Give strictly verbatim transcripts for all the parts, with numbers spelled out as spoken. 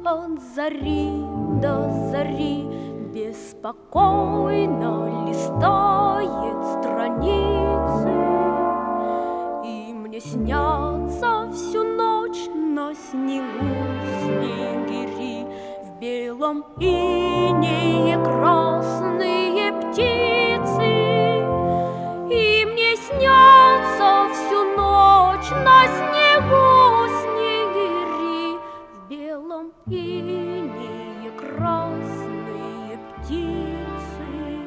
от зари до зари беспокойно листает страницы, и мне снятся всю ночь на снегу снегири, в белом инее красные птицы, и мне снятся всю ночь на снегу снегири, в белом инее красные птицы.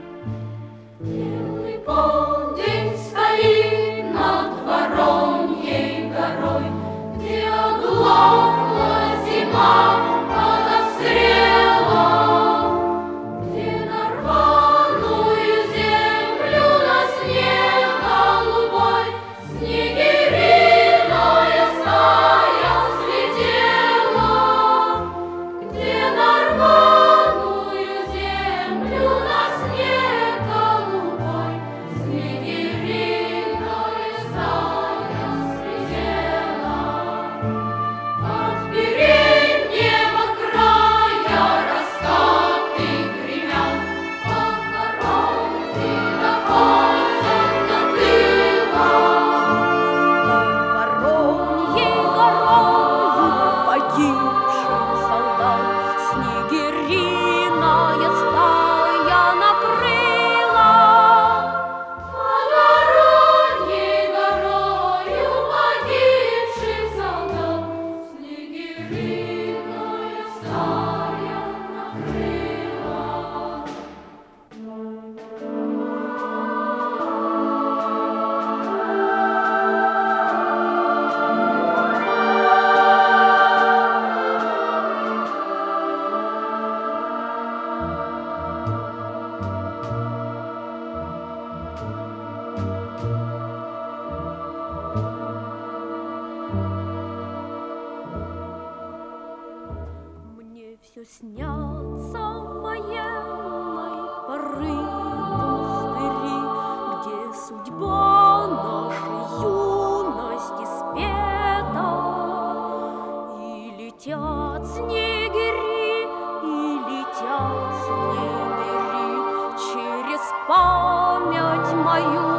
Белый полдень стоит над Вороньей горой, где оглохла зима под обстрелом, где на рваную землю на снег голубой снегириная стая взлетела, где на рваную землю на снег голубой снегириная стая взлетела. От переднего края раскаты гремят, похоронки доходят до тыла. Над Вороньей горою погибший солдат снегириная стая накрыла. Под Вороньей горою погибший солдат снегириная стая накрыла. Мне все снятся военной поры пустыри, где судьба нашей юности спета, и летят снегири, и летят снегири через память мою.